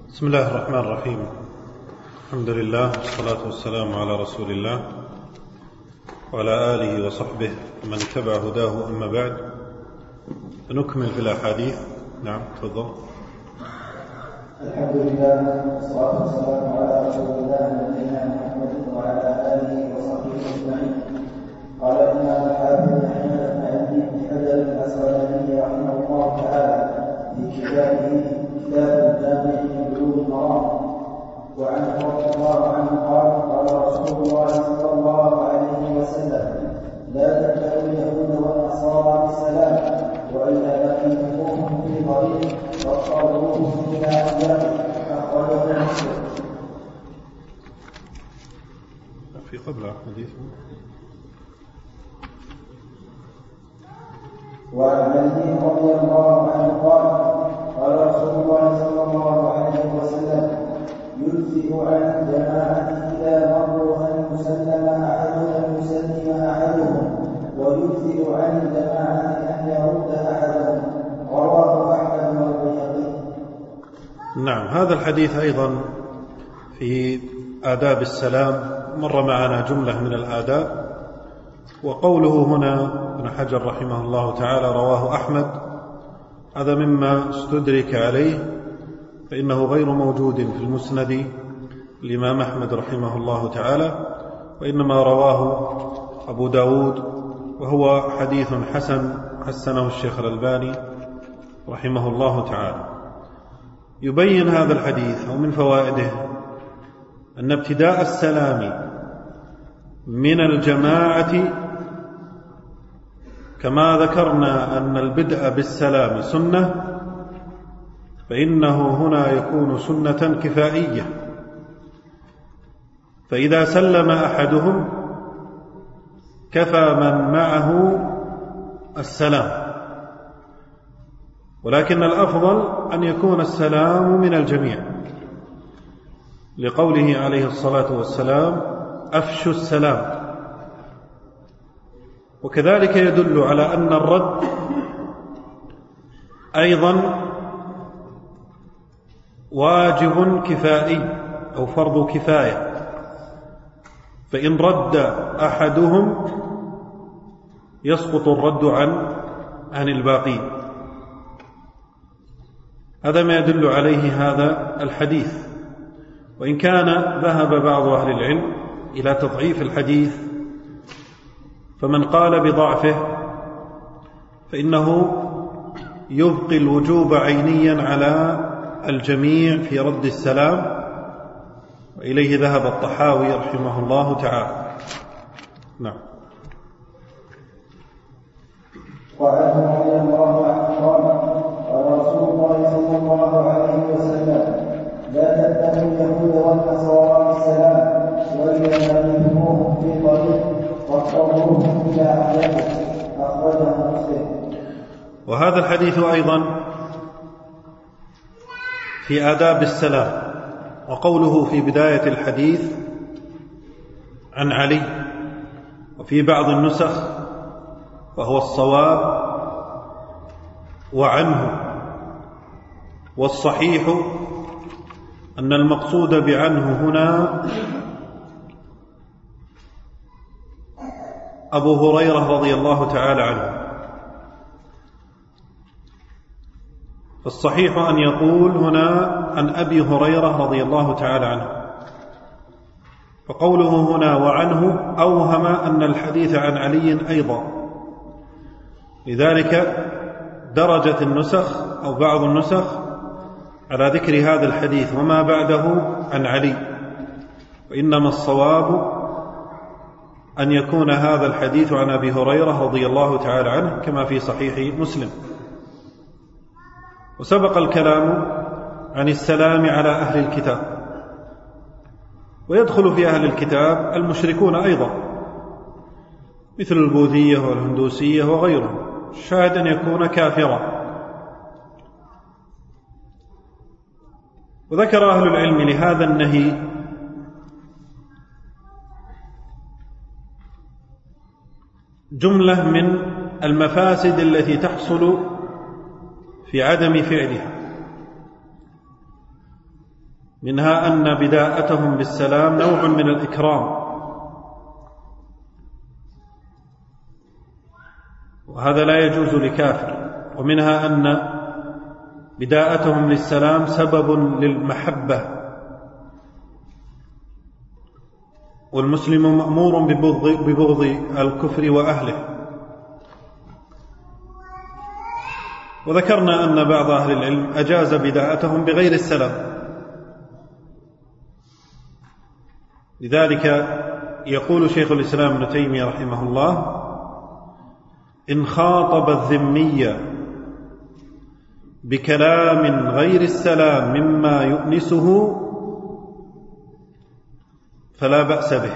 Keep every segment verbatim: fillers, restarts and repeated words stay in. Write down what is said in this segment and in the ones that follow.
بسم الله الرحمن الرحيم. الحمد لله والصلاة والسلام على رسول الله وعلى آله وصحبه ومن اتبع هداه. أما بعد، نكمل في الأحاديث. نعم، تفضل. الحمد لله والصلاة والسلام على رسول الله نبينا محمد وعلى آله وصحبه أجمعين. قال الإمام الحافظ أحمد بن حجر العسقلاني رحمه الله تعالى في كتابه كتاب الجامع لبلوغ المرام، وعنه رضي الله عنه قال: قال رسول الله صلى الله عليه وسلم: لا تتبعوا اليهود والنصارى بالسلام، وإذا لقيتموهم في طريق فاضطروهم إلى أبيهم. أخرجه مسلم. في قبل حديث. وعن علي رضي الله عنه قال: قال رسول الله صلى الله عليه وسلم: يجزئ عن الجماعة إذا مروا أن يسلم أحدهم أن يسلم أحدهم، ويجزئ عن الجماعة أن يرد أحدهم. رواه أحمد والبيهقي. نعم، هذا الحديث أيضا في آداب السلام، مر معنا جملة من الآداب. وقوله هنا ابن حجر رحمه الله تعالى رواه أحمد، هذا مما استدرك عليه، فإنه غير موجود في المسند الإمام أحمد رحمه الله تعالى، وإنما رواه أبو داود، وهو حديث حسن حسنه الشيخ الألباني رحمه الله تعالى. يبين هذا الحديث ومن فوائده أن ابتداء السلام من الجماعة، كما ذكرنا أن البدء بالسلام سنة، فإنه هنا يكون سنة كفائية. فإذا سلم أحدهم كفى من معه السلام، ولكن الأفضل أن يكون السلام من الجميع، لقوله عليه الصلاة والسلام: أفشوا السلام. وكذلك يدل على أن الرد أيضا واجب كفائي أو فرض كفاية، فإن رد أحدهم يسقط الرد عن عن الباقين. هذا ما يدل عليه هذا الحديث، وإن كان ذهب بعض أهل العلم إلى تضعيف الحديث، فمن قال بضعفه فإنه يبقي الوجوب عينيا على الجميع في رد السلام، وإليه ذهب الطحاوي رحمه الله تعالى. نعم. وعنه رضي الله عنه قال: قال رسول الله صلى الله عليه وسلم: لا تتبعوا اليهود والنصارى بالسلام، وإذا لقيتموهم في طريق فاضطروهم إلى أبيهم. أخرجه مسلم. وهذا الحديث أيضا في آداب السلام، وقوله في بداية الحديث عن علي، وفي بعض النسخ وهو الصواب وعنه، والصحيح أن المقصود بعنه هنا أبو هريرة رضي الله تعالى عنه. فالصحيح أن يقول هنا عن أبي هريرة رضي الله تعالى عنه، فقوله هنا وعنه أوهم أن الحديث عن علي أيضا، لذلك درجت النسخ أو بعض النسخ على ذكر هذا الحديث وما بعده عن علي، وإنما الصواب أن يكون هذا الحديث عن أبي هريرة رضي الله تعالى عنه كما في صحيح مسلم. وسبق الكلام عن السلام على أهل الكتاب، ويدخل في أهل الكتاب المشركون أيضا، مثل البوذية والهندوسية وغيرهم، الشاهد أن يكون كافرا. وذكر أهل العلم لهذا النهي جملة من المفاسد التي تحصل في عدم فعلها. منها أن بداءتهم بالسلام نوع من الإكرام، وهذا لا يجوز لكافر. ومنها أن بداءتهم للسلام سبب للمحبة، والمسلم مأمور ببغض, ببغض الكفر وأهله. وذكرنا أن بعض أهل العلم أجاز بداءتهم بغير السلام، لذلك يقول شيخ الإسلام ابن تيمية رحمه الله: إن خاطب الذمي بكلام غير السلام مما يؤنسه فلا بأس به.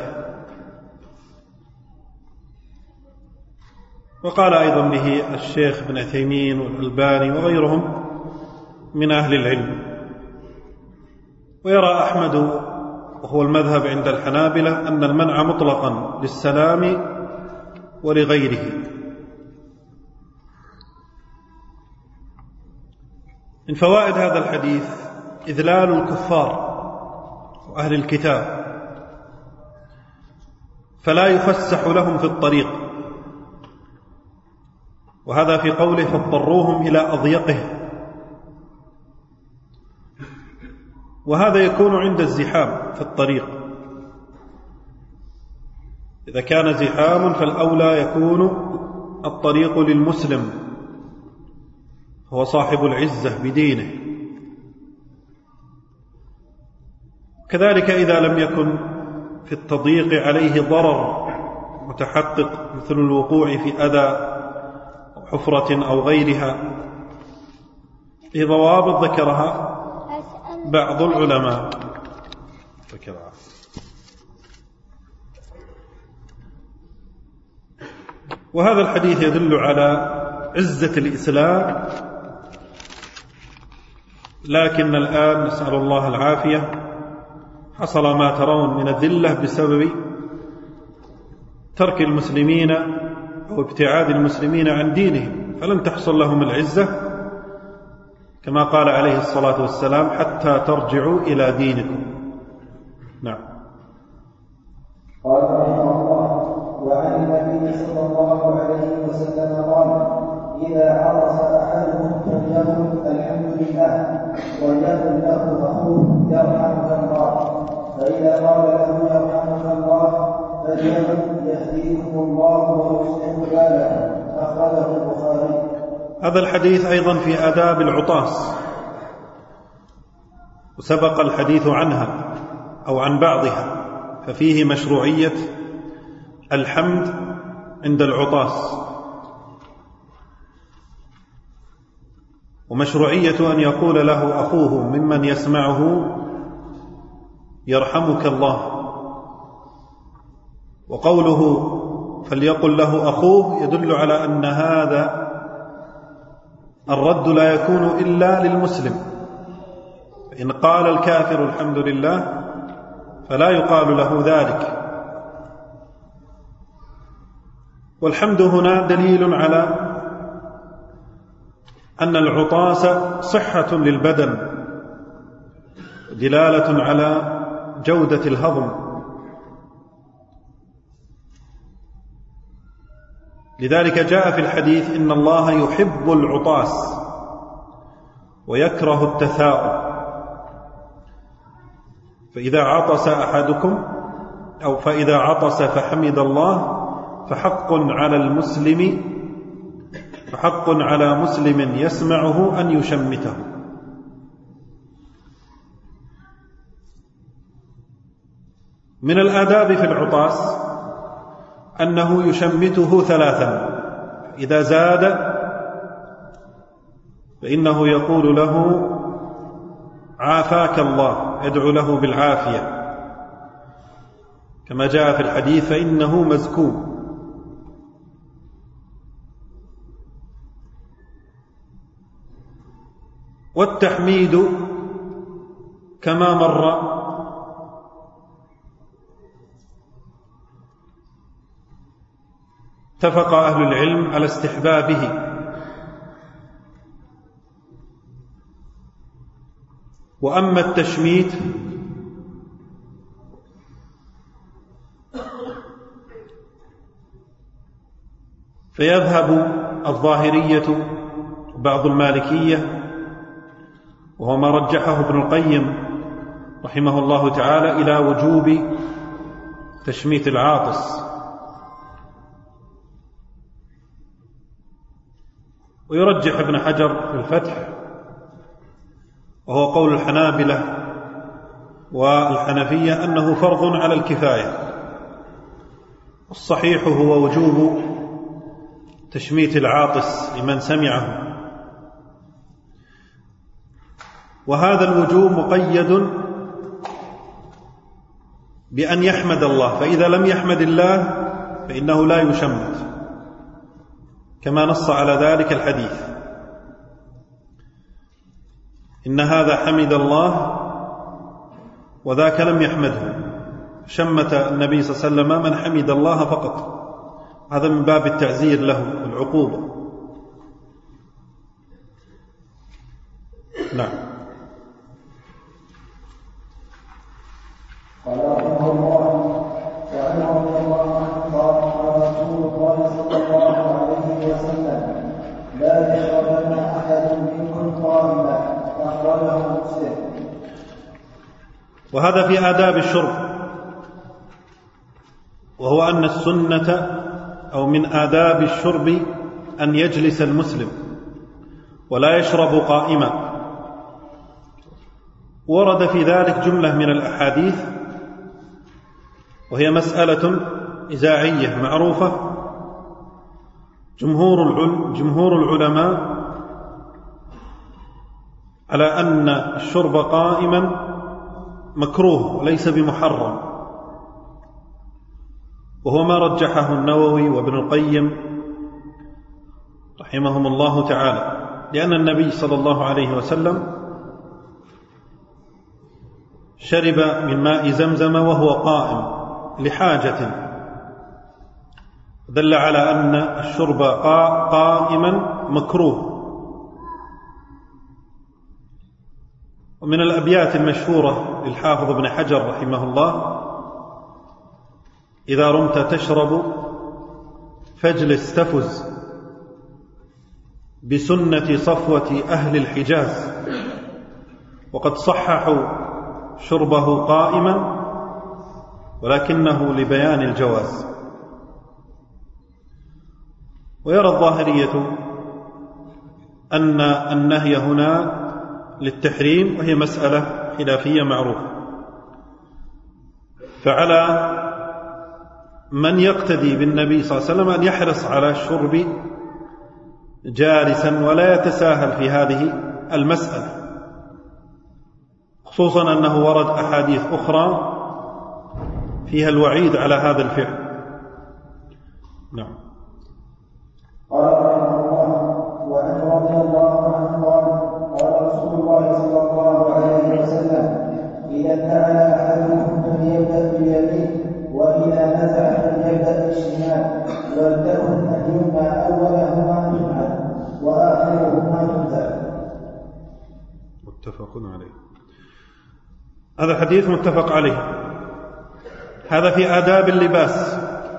وقال أيضا به الشيخ ابن عثيمين والألباني وغيرهم من أهل العلم. ويرى أحمد وهو المذهب عند الحنابلة أن المنع مطلقا للسلام ولغيره. من فوائد هذا الحديث إذلال الكفار وأهل الكتاب، فلا يفسح لهم في الطريق، وهذا في قوله فاضطروهم إلى أضيقه، وهذا يكون عند الزحام في الطريق. إذا كان زحام فالأولى يكون الطريق للمسلم، هو صاحب العزة بدينه. كذلك إذا لم يكن في التضييق عليه ضرر متحقق مثل الوقوع في أذى أو حفرة أو غيرها، في ضوابط ذكرها بعض العلماء. وهذا الحديث يدل على عزة الإسلام، لكن الآن نسأل الله العافية حصل ما ترون من الذلة بسبب ترك المسلمين أو ابتعاد المسلمين عن دينهم، فلم تحصل لهم العزة كما قال عليه الصلاة والسلام حتى ترجعوا إلى دينكم. نعم. قال رحمه الله: وعن النبي صلى الله عليه وسلم قال: إذا عرس أحدهم فليقل الحمد لله، وليقل له أخوه يرحمك الله، فإذا قال له يرحمك الله فليقل يهديكم الله ويصلح بالكم. أخرجه البخاري. هذا الحديث أيضا في آداب العطاس، وسبق الحديث عنها أو عن بعضها، ففيه مشروعية الحمد عند العطاس، ومشروعية أن يقول له أخوه ممن يسمعه يرحمك الله. وقوله فليقل له أخوه يدل على أن هذا الرد لا يكون إلا للمسلم، فإن قال الكافر الحمد لله فلا يقال له ذلك. والحمد هنا دليل على أن العطاس صحة للبدن، دلالة على جودة الهضم. لذلك جاء في الحديث إن الله يحب العطاس ويكره التثاؤب، فإذا عطس أحدكم أو فإذا عطس فحمد الله فحق على المسلم فحق على مسلم يسمعه أن يشمته. من الآداب في العطاس أنه يشمته ثلاثا، إذا زاد فإنه يقول له عافاك الله، يدعو له بالعافية كما جاء في الحديث فإنه مزكوم. والتحميد كما مر اتفق أهل العلم على استحبابه، وأما التشميت فيذهب الظاهرية بعض المالكية، وهو ما رجحه ابن القيم رحمه الله تعالى، إلى وجوب تشميت العاطس، ويرجح ابن حجر في الفتح، وهو قول الحنابلة والحنفية، أنه فرض على الكفاية. الصحيح هو وجوب تشميت العاطس لمن سمعه، وهذا الوجوب مقيد بأن يحمد الله، فإذا لم يحمد الله فإنه لا يشمت، كما نص على ذلك الحديث: إن هذا حمد الله وذاك لم يحمده. شمت النبي صلى الله عليه وسلم من حمد الله فقط، هذا من باب التعزير له العقوبة. نعم. قال رحمه الله: وعن رضي الله عنه قال رسول الله صلى الله عليه وسلم: لا يشربن احد منكم قائما. اخرجه مسلم. وهذا في آداب الشرب، وهو أن السنة أو من آداب الشرب أن يجلس المسلم ولا يشرب قائما. ورد في ذلك جملة من الأحاديث، وهي مسألة إذاعية معروفة. جمهور جمهور العلماء على أن الشرب قائما مكروه ليس بمحرم، وهو ما رجحه النووي وابن القيم رحمهم الله تعالى، لأن النبي صلى الله عليه وسلم شرب من ماء زمزم وهو قائم لحاجة، دل على أن الشرب قائما مكروه. ومن الأبيات المشهورة للحافظ ابن حجر رحمه الله: إذا رمت تشرب فاجلس تفز بسنة صفوة أهل الحجاز، وقد صححوا شربه قائما ولكنه لبيان الجواز. ويرى الظاهرية أن النهي هنا للتحريم، وهي مسألة خلافية معروفة. فعلى من يقتدي بالنبي صلى الله عليه وسلم أن يحرص على الشرب جالسا ولا يتساهل في هذه المسألة، خصوصا أنه ورد أحاديث أخرى فيها الوعيد على هذا الفعل. نعم. قال رحمه الله: وعن رضي الله عنه قال: قال رسول الله صلى الله عليه وسلم: إذا ابتعد أحدكم فليبدأ باليمين، وإذا نزع فليبدأ بالشمال، ولتكن اليمنى أولهما تنعل وآخرهما تنزع. متفق عليه. هذا الحديث متفق عليه. هذا في آداب اللباس،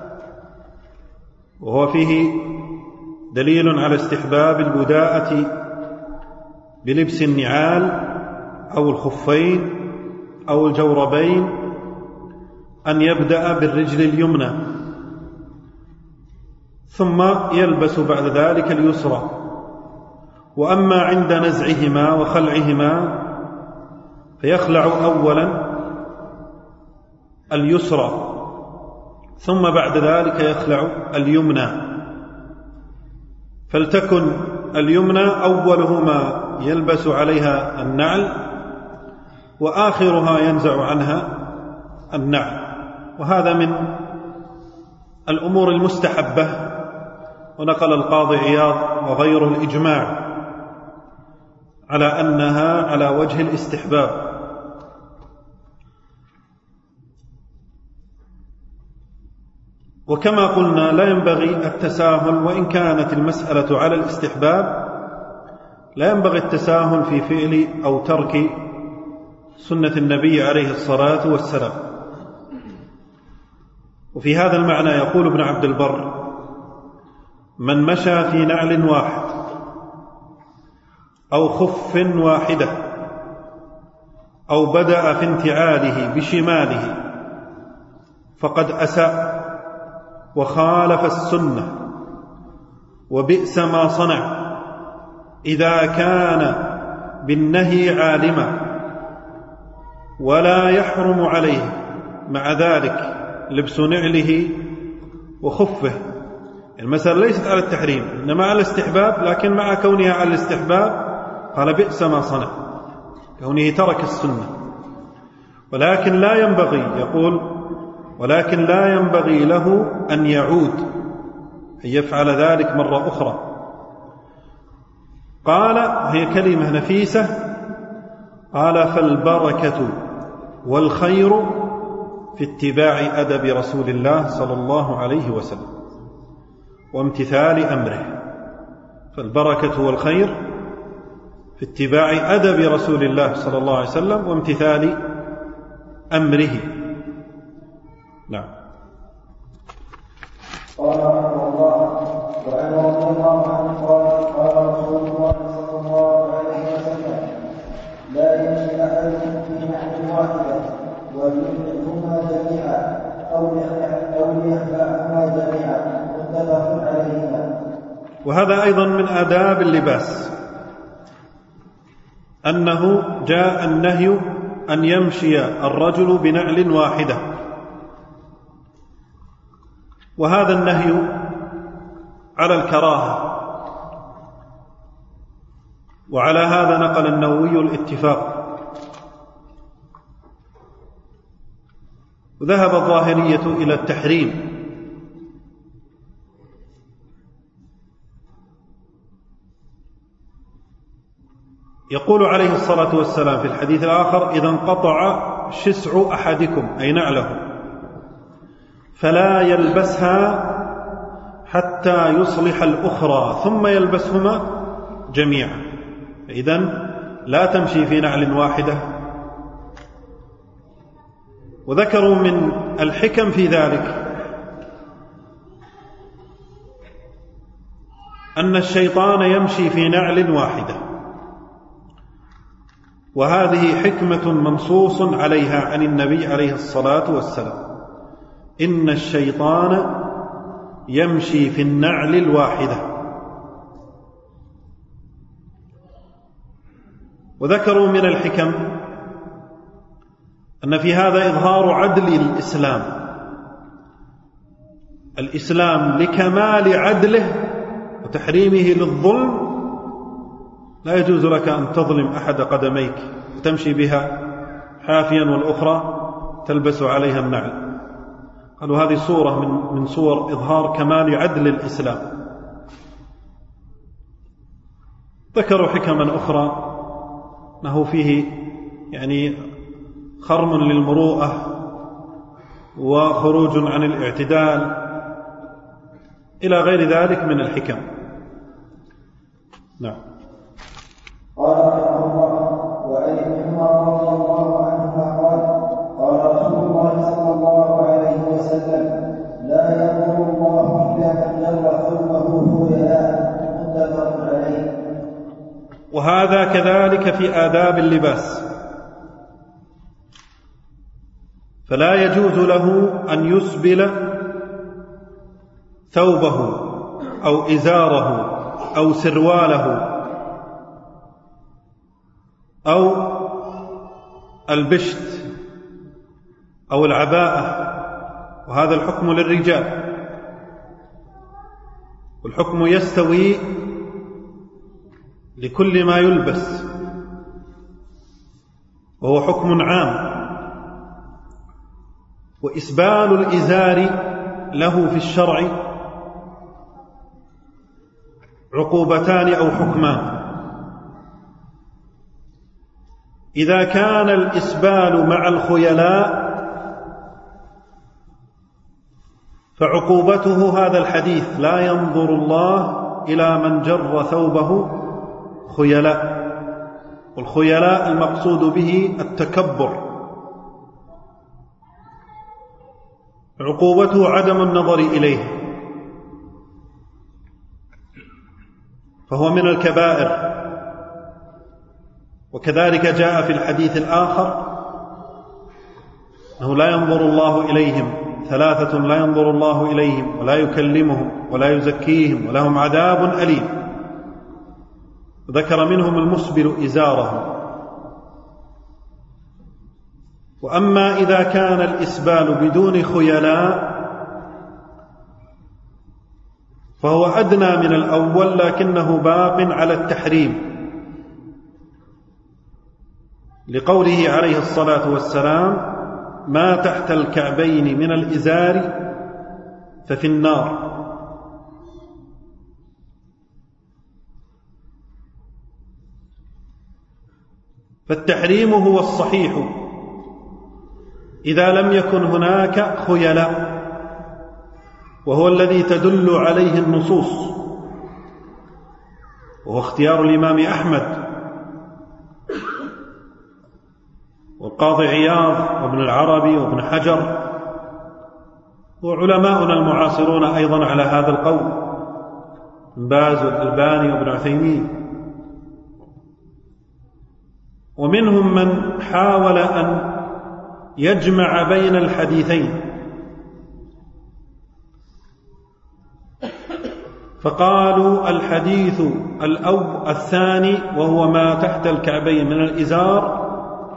وهو فيه دليل على استحباب البداءة بلبس النعال أو الخفين أو الجوربين، أن يبدأ بالرجل اليمنى ثم يلبس بعد ذلك اليسرى. وأما عند نزعهما وخلعهما فيخلع أولا اليسرى ثم بعد ذلك يخلع اليمنى، فلتكن اليمنى أولهما يلبس عليها النعل وآخرها ينزع عنها النعل. وهذا من الأمور المستحبة. ونقل القاضي عياض وغيره الإجماع على أنها على وجه الاستحباب. وكما قلنا لا ينبغي التساهل، وإن كانت المسألة على الاستحباب لا ينبغي التساهل في فعل أو ترك سنة النبي عليه الصلاة والسلام. وفي هذا المعنى يقول ابن عبد البر: من مشى في نعل واحد أو خف واحدة أو بدأ في انتعاله بشماله فقد أساء وخالف السنة وبئس ما صنع، إذا كان بالنهي عالما ولا يحرم عليه مع ذلك لبس نعله وخفه. المسألة ليست على التحريم إنما على الاستحباب، لكن مع كونها على الاستحباب قال بئس ما صنع، كونه ترك السنة. ولكن لا ينبغي، يقول ولكن لا ينبغي له أن يعود، أن يفعل ذلك مرة أخرى. قال هي كلمة نفيسة، قال: فالبركة والخير في اتباع أدب رسول الله صلى الله عليه وسلم وامتثال أمره. فالبركة والخير في اتباع أدب رسول الله صلى الله عليه وسلم وامتثال أمره. نعم. قال رحمه الله: وعن رضي الله عنه قال: قال رسول الله صلى الله عليه وسلم: لا يمشي أحدكم في نعل واحدة وليملكهما جميعا أو ليخلعهما جميعا، متفق عليهما. وهذا أيضا من آداب اللباس، أنه جاء النهي أن يمشي الرجل بنعل واحدة، وهذا النهي على الكراهة، وعلى هذا نقل النووي الاتفاق. وذهب الظاهرية إلى التحريم، يقول عليه الصلاة والسلام في الحديث الآخر: إذا انقطع شسع أحدكم أي نعله فلا يلبسها حتى يصلح الأخرى ثم يلبسهما جميعا. إذن لا تمشي في نعل واحدة. وذكروا من الحكم في ذلك أن الشيطان يمشي في نعل واحدة، وهذه حكمة منصوص عليها عن النبي عليه الصلاة والسلام: إن الشيطان يمشي في النعل الواحدة. وذكروا من الحكم أن في هذا إظهار عدل الإسلام، الإسلام لكمال عدله وتحريمه للظلم. لا يجوز لك أن تظلم أحد قدميك وتمشي بها حافيا والأخرى تلبس عليها النعل. قالوا هذه صورة من من صور إظهار كمال عدل الإسلام. ذكروا حكما أخرى أنه فيه يعني خرم للمروءة وخروج عن الاعتدال إلى غير ذلك من الحكم. نعم. قال رحمه الله: وعن ابن عمر رضي الله عنهما قال: قال رسول الله صلى الله عليه وسلم: لا ينظر الله إلى من جر ثوبه خيلاء، متفق عليه. وهذا كذلك في آداب اللباس، فلا يجوز له أن يسبل ثوبه أو إزاره أو سرواله أو البشت أو العباءة، وهذا الحكم للرجال، والحكم يستوي لكل ما يلبس، وهو حكم عام. وإسبال الإزار له في الشرع عقوبتان أو حكمان: إذا كان الإسبال مع الخيلاء فعقوبته هذا الحديث: لا ينظر الله إلى من جر ثوبه خيلاء. والخيلاء المقصود به التكبر، عقوبته عدم النظر إليه، فهو من الكبائر. وكذلك جاء في الحديث الآخر أنه لا ينظر الله إليهم، ثلاثة لا ينظر الله إليهم ولا يكلمهم ولا يزكيهم ولهم عذاب أليم، ذكر منهم المسبل إزاره. وأما إذا كان الإسبال بدون خيلاء فهو أدنى من الأول لكنه باق على التحريم، لقوله عليه الصلاة والسلام: ما تحت الكعبين من الإزار ففي النار. فالتحريم هو الصحيح إذا لم يكن هناك خيلاء، وهو الذي تدل عليه النصوص، وهو اختيار الإمام أحمد والقاضي عياض وابن العربي وابن حجر وعلماؤنا المعاصرون أيضا على هذا القول، ابن باز والألباني وابن عثيمين. ومنهم من حاول أن يجمع بين الحديثين فقالوا الحديث الأو الثاني وهو ما تحت الكعبين من الإزار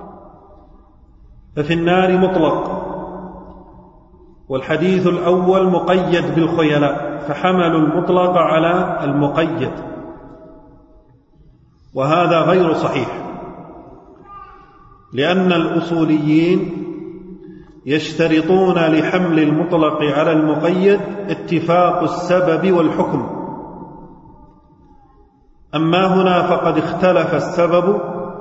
ففي النار مطلق، والحديث الأول مقيد بالخيلاء، فحملوا المطلق على المقيد، وهذا غير صحيح، لأن الأصوليين يشترطون لحمل المطلق على المقيد اتفاق السبب والحكم. أما هنا فقد اختلف السبب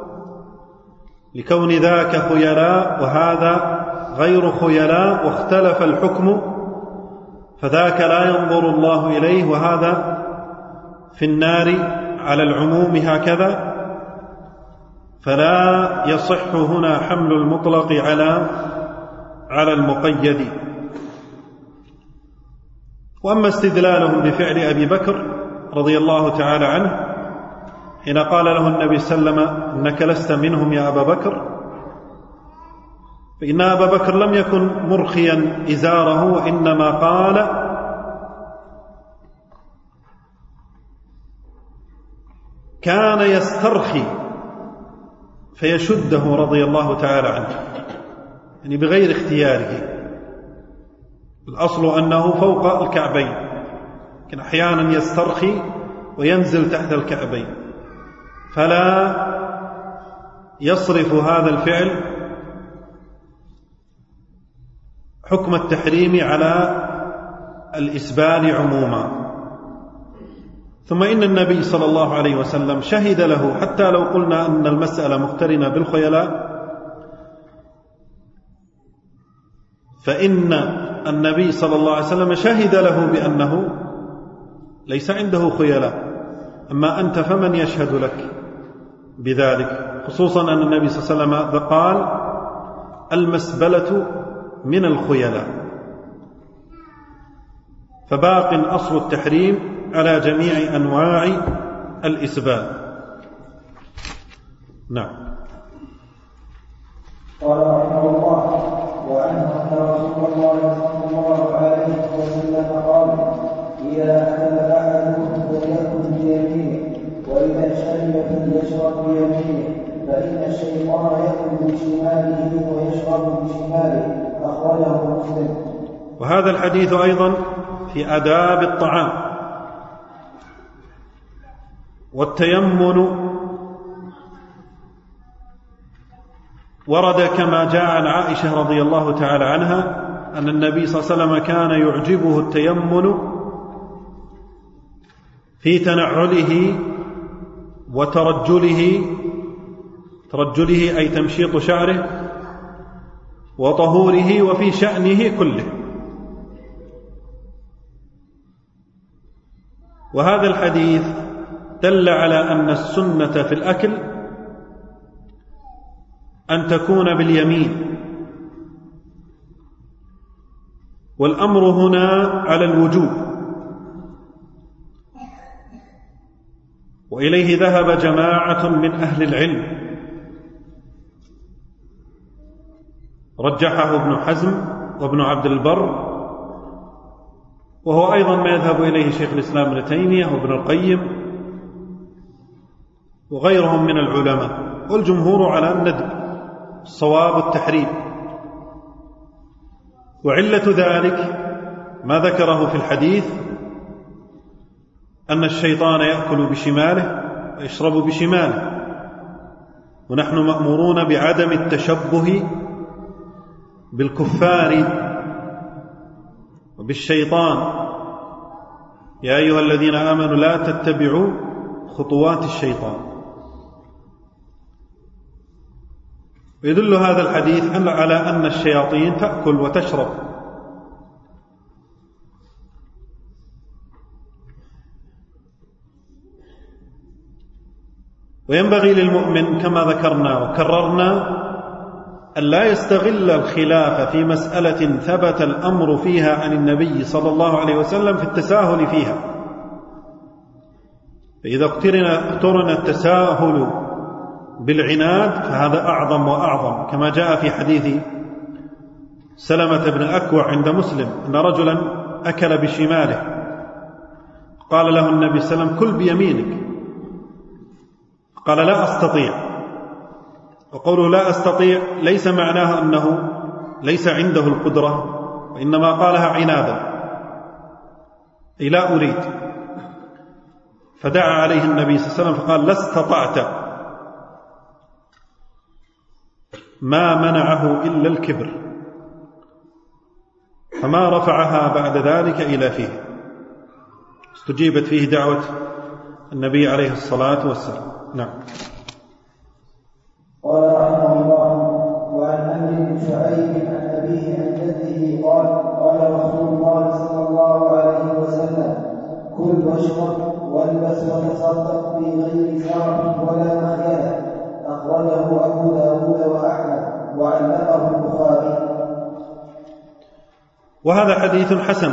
لكون ذاك خيلاء وهذا غير خيلاء، واختلف الحكم، فذاك لا ينظر الله إليه وهذا في النار على العموم هكذا، فلا يصح هنا حمل المطلق على على المقيد. وأما استدلالهم بفعل أبي بكر رضي الله تعالى عنه حين قال له النبي صلى الله عليه وسلم: إنك لست منهم يا أبا بكر، فإن أبا بكر لم يكن مرخيا إزاره، وإنما قال: كان يسترخي فيشده رضي الله تعالى عنه، يعني بغير اختياره. الأصل أنه فوق الكعبين، لكن أحيانا يسترخي وينزل تحت الكعبين، فلا يصرف هذا الفعل حكم التحريم على الإسبال عموما. ثم إن النبي صلى الله عليه وسلم شهد له، حتى لو قلنا أن المسألة مقترنة بالخيلاء، فإن النبي صلى الله عليه وسلم شهد له بأنه ليس عنده خيلاء. أما أنت فمن يشهد لك بذلك؟ خصوصا أن النبي صلى الله عليه وسلم قال: المسبلة من الخيلاء. فباق أصل التحريم على جميع أنواع الإسبال. نعم. قال رحمه الله: وعنه أن رسول الله صلى الله عليه وسلم قال: إذا أكل أحدكم فليأكل بيمينه، وإذا شرب فليشرب بيمينه، فإن الشيطان يأكل بشماله ويشرب بشماله. أخرجه مسلم. وهذا الحديث أيضا في آداب الطعام. والتيمن ورد كما جاء عن عائشة رضي الله تعالى عنها أن النبي صلى الله عليه وسلم كان يعجبه التيمن في تنعله وترجله، ترجله أي تمشيط شعره، وطهوره، وفي شأنه كله. وهذا الحديث دل على أن السنة في الأكل أن تكون باليمين، والأمر هنا على الوجوب، وإليه ذهب جماعة من أهل العلم، رجحه ابن حزم وابن عبد البر، وهو أيضا ما يذهب إليه شيخ الإسلام ابن تيمية وابن القيم وغيرهم من العلماء، والجمهور على الندب، الصواب التحريم. وعلة ذلك ما ذكره في الحديث أن الشيطان يأكل بشماله ويشرب بشماله، ونحن مأمورون بعدم التشبه بالكفار وبالشيطان. يا أيها الذين آمنوا لا تتبعوا خطوات الشيطان. ويدل هذا الحديث على أن الشياطين تأكل وتشرب. وينبغي للمؤمن كما ذكرنا وكررنا أن لا يستغل الخلاف في مسألة ثبت الأمر فيها عن النبي صلى الله عليه وسلم في التساهل فيها. فإذا اقترن التساهل بالعناد فهذا أعظم وأعظم، كما جاء في حديث سلمة بن أكوع عند مسلم أن رجلا أكل بشماله، قال له النبي صلى الله عليه وسلم: كل بيمينك. قال: لا أستطيع. وقوله لا أستطيع ليس معناه أنه ليس عنده القدرة، وإنما قالها عنادا، أي لا أريد. فدعا عليه النبي صلى الله عليه وسلم فقال: لا استطعت. ما منعه إلا الكبر، فما رفعها بعد ذلك إلى فيه. استجيبت فيه دعوة النبي عليه الصلاة والسلام. نعم. قال رحمه الله: وعن عمرو بن شعيب عن أبيه عن جده قال: قال رسول الله صلى الله عليه وسلم: كل واشرب والبس وتصدق بغير سرف ولا مخيلة. أخرجه أبو داود وأحمد وعلقه البخاري. وهذا حديث حسن.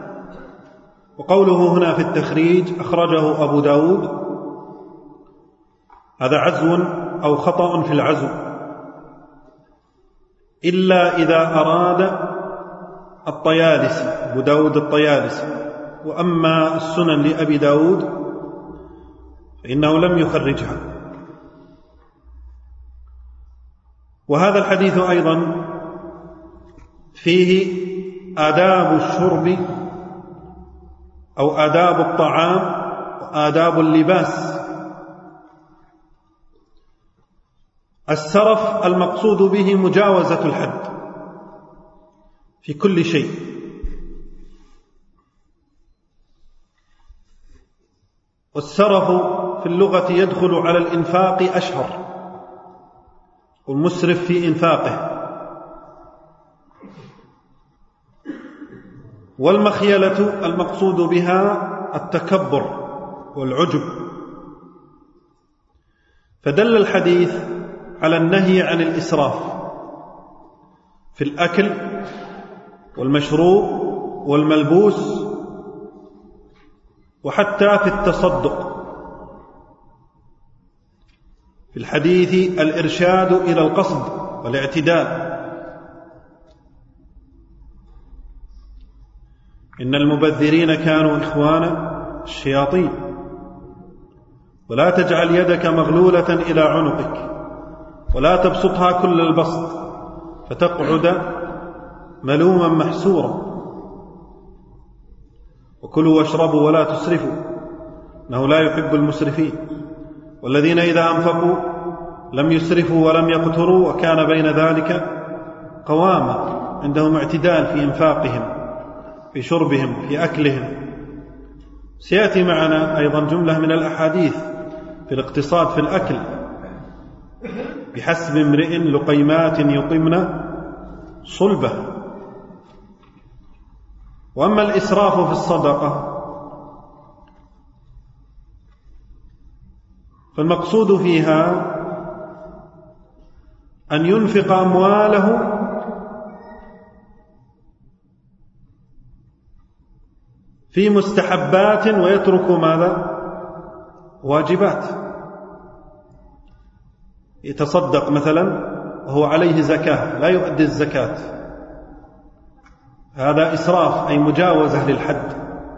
وقوله هنا في التخريج أخرجه أبو داود، هذا عزو أو خطأ في العزو، إلا إذا أراد الطيالسي، أبو داود الطيالسي. وأما السنن لأبي داود فإنه لم يخرجها. وهذا الحديث أيضا فيه آداب الشرب أو آداب الطعام وآداب اللباس. السرف المقصود به مجاوزة الحد في كل شيء، والسرف في اللغة يدخل على الإنفاق أشهر، والمسرف في إنفاقه. والمخيلة المقصود بها التكبر والعجب. فدل الحديث على النهي عن الإسراف في الأكل والمشروب والملبوس، وحتى في التصدق. في الحديث الإرشاد إلى القصد والاعتدال. إن المبذرين كانوا إخوان الشياطين. ولا تجعل يدك مغلولة إلى عنقك ولا تبسطها كل البسط فتقعد ملوما محسورا. وكلوا واشربوا ولا تسرفوا إنه لا يحب المسرفين. والذين إذا أنفقوا لم يسرفوا ولم يقتروا وكان بين ذلك قواما، عندهم اعتدال في إنفاقهم، في شربهم، في أكلهم. سيأتي معنا أيضا جملة من الأحاديث في الاقتصاد في الأكل: بحسب امرئ لقيمات يطمن صلبه. وأما الإسراف في الصدقة فالمقصود فيها أن ينفق أمواله في مستحبات ويترك ماذا؟ واجبات. يتصدق مثلا وهو عليه زكاة لا يؤدي الزكاة، هذا إسراف أي مجاوزة للحد.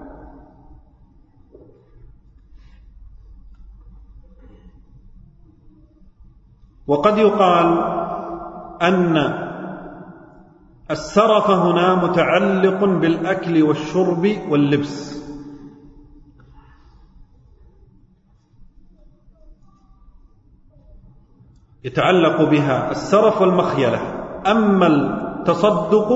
وقد يقال أن السرف هنا متعلق بالأكل والشرب واللبس، يتعلق بها السرف والمخيلة. أما التصدق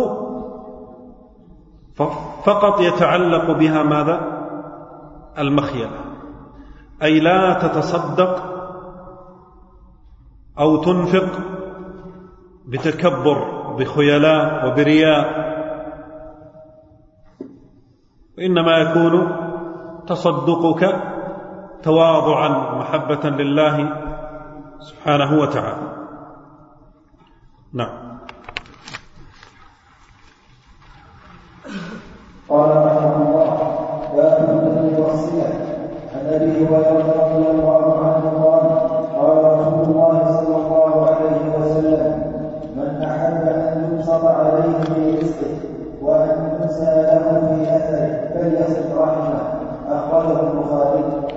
فقط يتعلق بها ماذا؟ المخيلة، أي لا تتصدق أو تنفق بتكبر بخيلاء وبرياء، وإنما يكون تصدقك تواضعا ومحبة لله سبحانه وتعالى. نعم. قال رحمه الله: باب البر والصلة. عن ابي هريره رضي الله عنه قال: قال رسول الله صلى الله عليه وسلم: من احب ان يبسط عليه في رزقه وان ينسى له في اثره فليصل رحمه. اخرجه البخاري.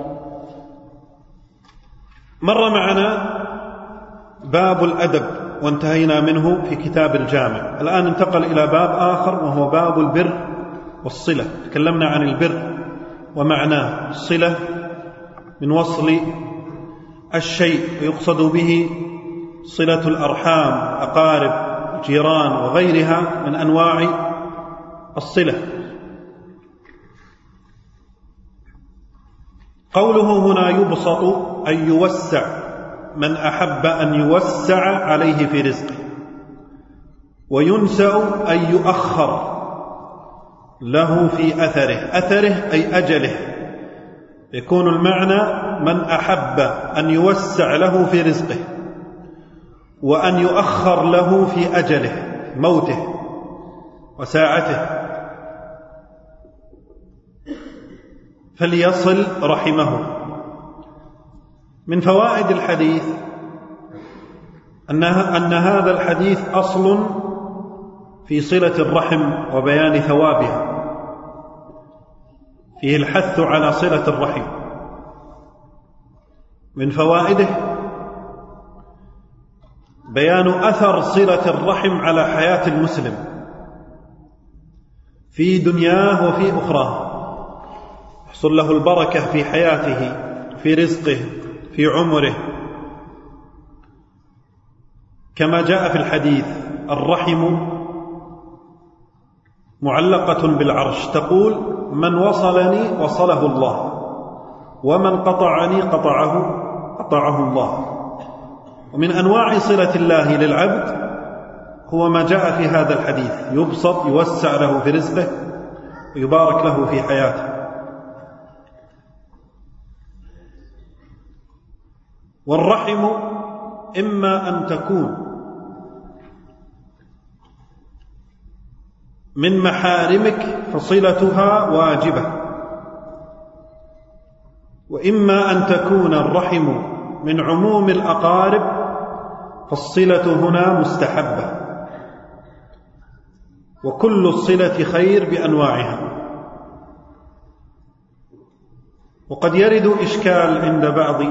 مر معنا باب الأدب وانتهينا منه في كتاب الجامع. الآن انتقل إلى باب آخر وهو باب البر والصلة. تكلمنا عن البر ومعناه، الصلة من وصل الشيء ويقصد به صلة الأرحام، أقارب، جيران وغيرها من أنواع الصلة. قوله هنا يبسط أي يوسع، من أحب أن يوسع عليه في رزقه، وينسأ أي يؤخر له في أثره. أثره أي أجله، يكون المعنى من أحب أن يوسع له في رزقه وأن يؤخر له في أجله، موته وساعته، فليصل رحمه. من فوائد الحديث أن هذا الحديث أصل في صلة الرحم وبيان ثوابها، فيه الحث على صلة الرحم. من فوائده بيان أثر صلة الرحم على حياة المسلم في دنياه وفي أخراه، يحصل له البركة في حياته، في رزقه، في عمره، كما جاء في الحديث: الرحم معلقة بالعرش تقول: من وصلني وصله الله، ومن قطعني قطعه قطعه الله. ومن أنواع صلة الله للعبد هو ما جاء في هذا الحديث: يبسط، يوسع له في رزقه ويبارك له في حياته. والرحم إما أن تكون من محارمك فصلتها واجبة، وإما أن تكون الرحم من عموم الأقارب فالصلة هنا مستحبة. وكل الصلة خير بأنواعها. وقد يرد إشكال عند بعض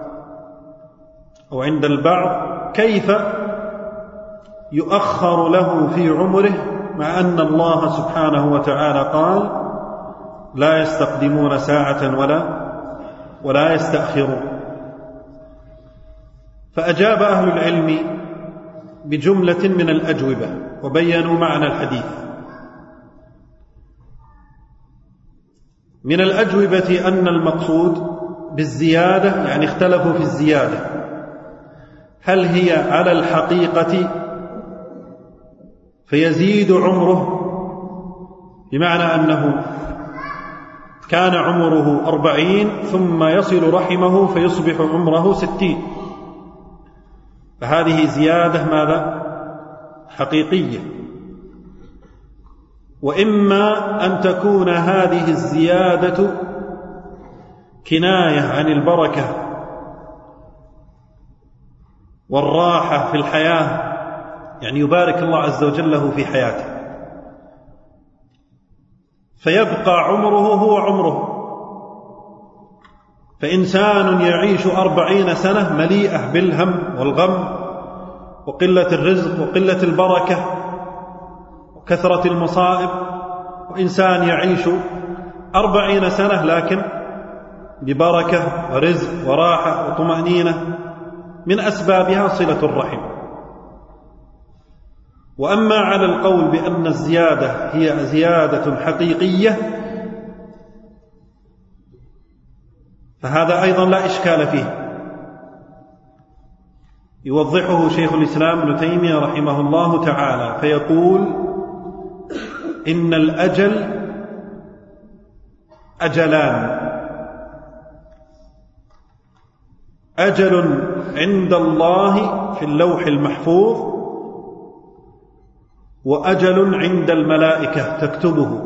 أو عند البعض: كيف يؤخر له في عمره مع أن الله سبحانه وتعالى قال: لا يستقدمون ساعة ولا ولا يستأخرون. فأجاب أهل العلم بجملة من الأجوبة وبينوا معنى الحديث. من الأجوبة أن المقصود بالزيادة، يعني اختلفوا في الزيادة، هل هي على الحقيقة فيزيد عمره، بمعنى أنه كان عمره أربعين ثم يصل رحمه فيصبح عمره ستين، فهذه زيادة ماذا؟ حقيقية. وإما أن تكون هذه الزيادة كناية عن البركة والراحة في الحياة، يعني يبارك الله عز وجل له في حياته فيبقى عمره هو عمره. فإنسان يعيش أربعين سنة مليئة بالهم والغم وقلة الرزق وقلة البركة وكثرة المصائب، وإنسان يعيش أربعين سنة لكن ببركة ورزق وراحة وطمأنينة من أسبابها صلة الرحم. وأما على القول بأن الزيادة هي زيادة حقيقية فهذا أيضا لا إشكال فيه. يوضحه شيخ الإسلام ابن تيمية رحمه الله تعالى فيقول: إن الأجل أجلان، أجل عند الله في اللوح المحفوظ، وأجل عند الملائكة تكتبه.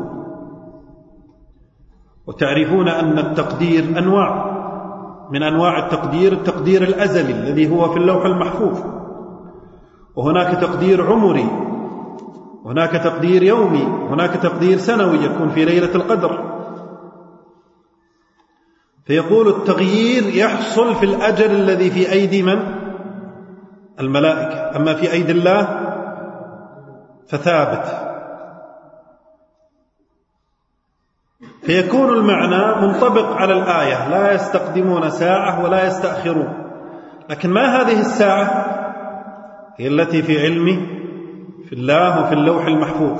وتعرفون أن التقدير أنواع، من أنواع التقدير التقدير الأزلي الذي هو في اللوح المحفوظ، وهناك تقدير عمري، وهناك تقدير يومي، وهناك تقدير سنوي يكون في ليلة القدر. فيقول التغيير يحصل في الأجل الذي في أيدي من؟ الملائكة. أما في أيدي الله فثابت. فيكون المعنى منطبق على الآية: لا يستقدمون ساعة ولا يستأخرون. لكن ما هذه الساعة؟ هي التي في علم في الله وفي اللوح المحفوظ،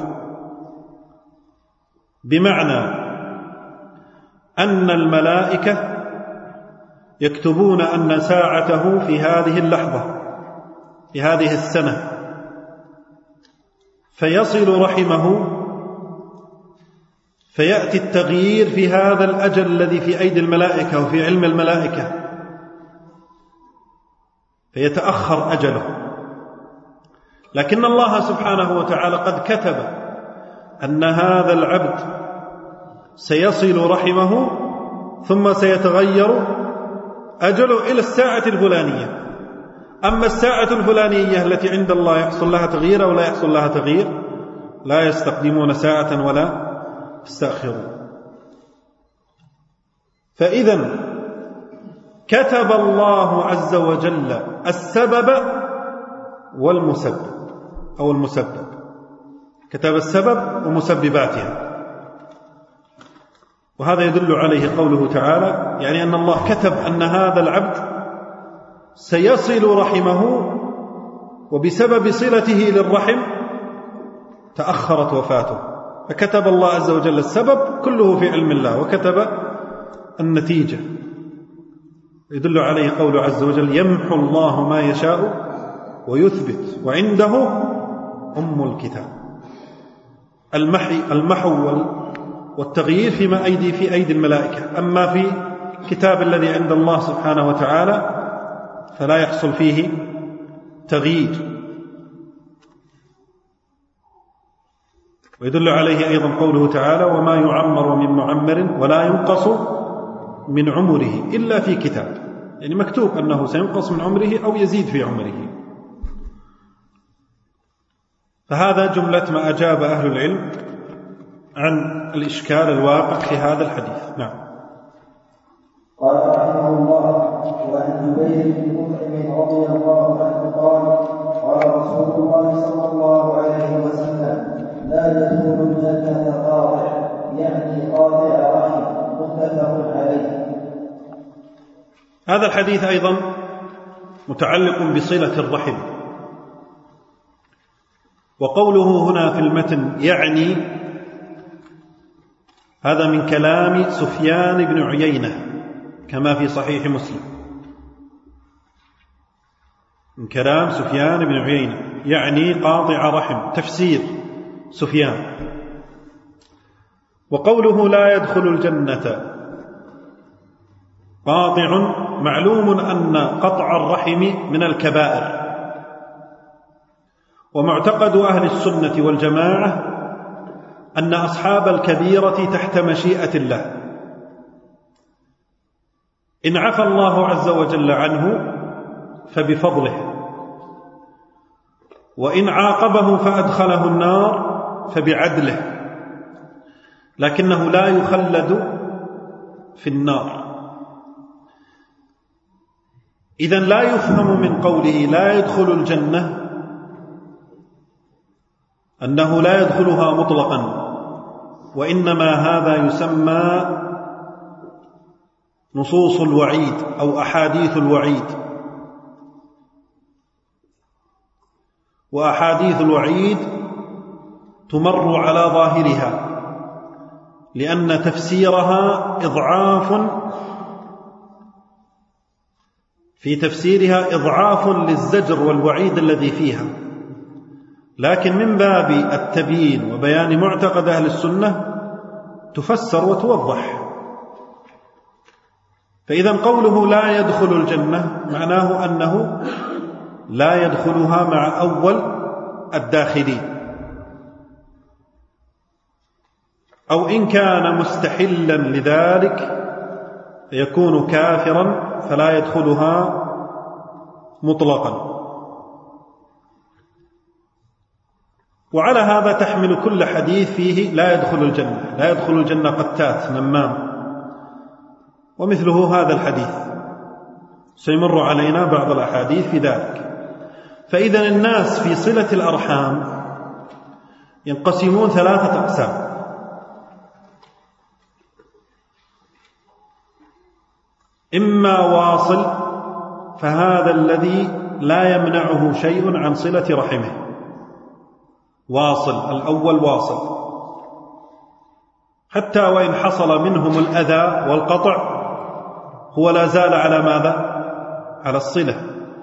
بمعنى أن الملائكة يكتبون أن ساعته في هذه اللحظة في هذه السنة، فيصل رحمه فيأتي التغيير في هذا الأجل الذي في أيدي الملائكة وفي علم الملائكة، فيتأخر أجله. لكن الله سبحانه وتعالى قد كتب أن هذا العبد سيصل رحمه ثم سيتغير أجله إلى الساعة الفلانية. أما الساعة الفلانية التي عند الله يحصل لها تغيير أو لا يحصل لها تغيير، لا يستقدمون ساعة ولا يستأخرون. فإذا كتب الله عز وجل السبب والمسبب أو المسبب، كتب السبب ومسبباتها. وهذا يدل عليه قوله تعالى، يعني أن الله كتب أن هذا العبد سيصل رحمه، وبسبب صلته للرحم تأخرت وفاته، فكتب الله عز وجل السبب كله في علم الله، وكتب النتيجة. يدل عليه قوله عز وجل: يمحو الله ما يشاء ويثبت وعنده أم الكتاب. المحي المحو والتغيير فيما أيدي في أيدي الملائكة، أما في الكتاب الذي عند الله سبحانه وتعالى فلا يحصل فيه تغيير. ويدل عليه أيضا قوله تعالى: وما يعمر من معمر ولا ينقص من عمره إلا في كتاب، يعني مكتوب أنه سينقص من عمره أو يزيد في عمره. فهذا جملة ما أجاب أهل العلم عن الإشكال الواقع في هذا الحديث. نعم. قال رحمه الله: وعن جبير بن مطعم رضي الله عنه قال: قال رسول الله صلى الله عليه وسلم: لا يدخل الجنة قاطع، يعني قاطع رحم. متفق عليه. هذا الحديث أيضا متعلق بصلة الرحم. وقوله هنا في المتن يعني، هذا من كلام سفيان بن عيينة كما في صحيح مسلم، من كلام سفيان بن عيينة، يعني قاطع رحم، تفسير سفيان. وقوله لا يدخل الجنة قاطع، معلوم أن قطع الرحم من الكبائر، ومعتقد أهل السنة والجماعة أن أصحاب الكبيرة تحت مشيئة الله، إن عفى الله عز وجل عنه فبفضله، وإن عاقبه فأدخله النار فبعدله، لكنه لا يخلد في النار. إذن لا يفهم من قوله لا يدخل الجنة أنه لا يدخلها مطلقا، وإنما هذا يسمى نصوص الوعيد أو أحاديث الوعيد، وأحاديث الوعيد تمر على ظاهرها، لأن تفسيرها إضعاف في تفسيرها إضعاف للزجر والوعيد الذي فيها، لكن من باب التبيين وبيان معتقد أهل السنة تفسر وتوضح. فإذا قوله لا يدخل الجنة معناه أنه لا يدخلها مع أول الداخلين، أو إن كان مستحلا لذلك يكون كافرا فلا يدخلها مطلقا. وعلى هذا تحمل كل حديث فيه لا يدخل الجنة، لا يدخل الجنة قتات نمام، ومثله هذا الحديث سيمر علينا بعض الأحاديث في ذلك. فإذا الناس في صلة الأرحام ينقسمون ثلاثة أقسام: إما واصل، فهذا الذي لا يمنعه شيء عن صلة رحمه، واصل، الأول واصل، حتى وإن حصل منهم الأذى والقطع هو لا زال على ماذا؟ على الصلة.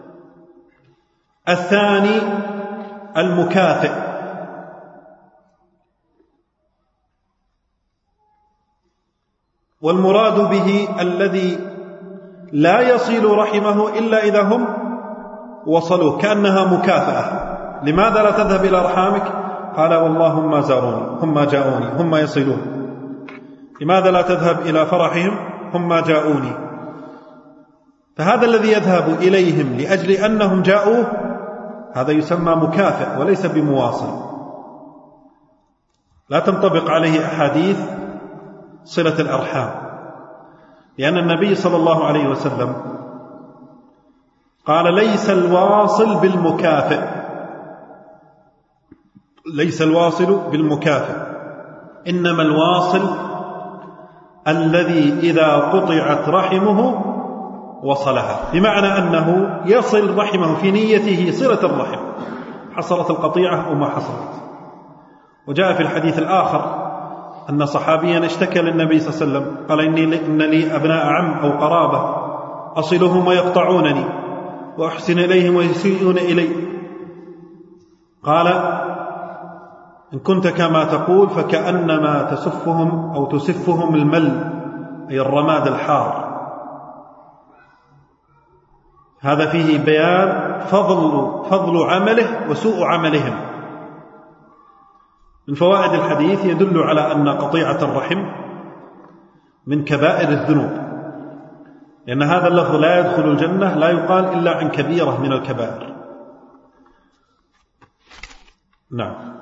الثاني المكافئ، والمراد به الذي لا يصل رحمه إلا إذا هم وصلوا، كأنها مكافأة. لماذا لا تذهب إلى أرحامك؟ قال والله هم زاروني، هم جاءوني، هم يصلون. لماذا لا تذهب إلى فرحهم؟ هم جاءوني. فهذا الذي يذهب إليهم لأجل أنهم جاءوه هذا يسمى مكافئ وليس بمواصل، لا تنطبق عليه أحاديث صلة الأرحام، لأن النبي صلى الله عليه وسلم قال ليس الواصل بالمكافئ، ليس الواصل بالمكافئ، إنما الواصل الذي إذا قطعت رحمه وصلها، بمعنى أنه يصل رحمه في نيته صلة الرحم، حصلت القطيعة أو ما حصلت. وجاء في الحديث الآخر أن صحابيا اشتكى للنبي صلى الله عليه وسلم قال إني إن لي أبناء عم أو قرابة أصلهم ويقطعونني وأحسن إليهم ويسيئون إلي، قال إن كنت كما تقول فكأنما تسفهم أو تسفهم المل، أي الرماد الحار. هذا فيه بيان فضل, فضل عمله وسوء عملهم. من فوائد الحديث يدل على أن قطيعة الرحم من كبائر الذنوب، لأن هذا اللفظ لا يدخل الجنة لا يقال إلا عن كبيرة من الكبائر. نعم.